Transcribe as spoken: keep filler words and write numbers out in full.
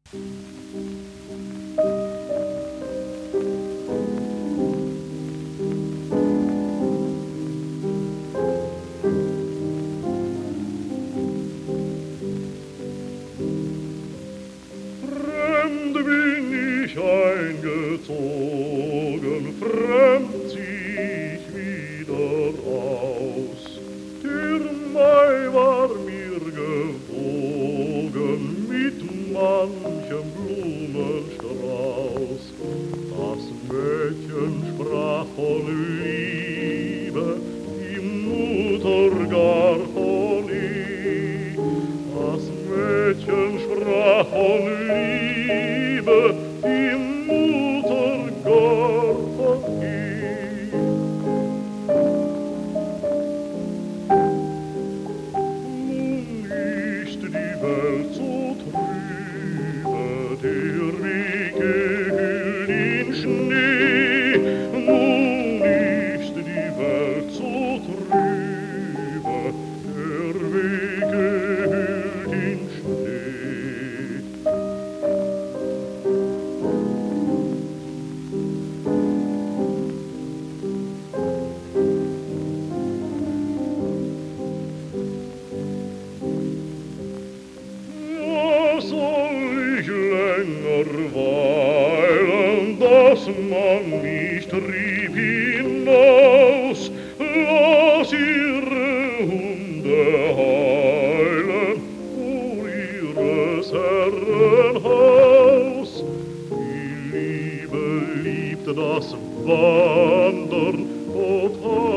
Fremd bin ich eingezogen, fremd zieh ich wieder aus. Der Mai war mir gewogen mit manchem Blumenstrauß. Das Mädchen sprach von Liebe, die Mutter gar von ich. Das Mädchen sprach von Liebe, die Mutter gar von ich. Nun ist die Welt so trübe, der Weg gehüllt in Schnee. Nun ist die Welt so trübe, der Weg gehüllt in Schnee. Soll ich länger weilen, dass man mich trieb hinaus? Lass ihre Hunde heulen vor ihres Herren Haus. Die Liebe liebt das Wandern, Gott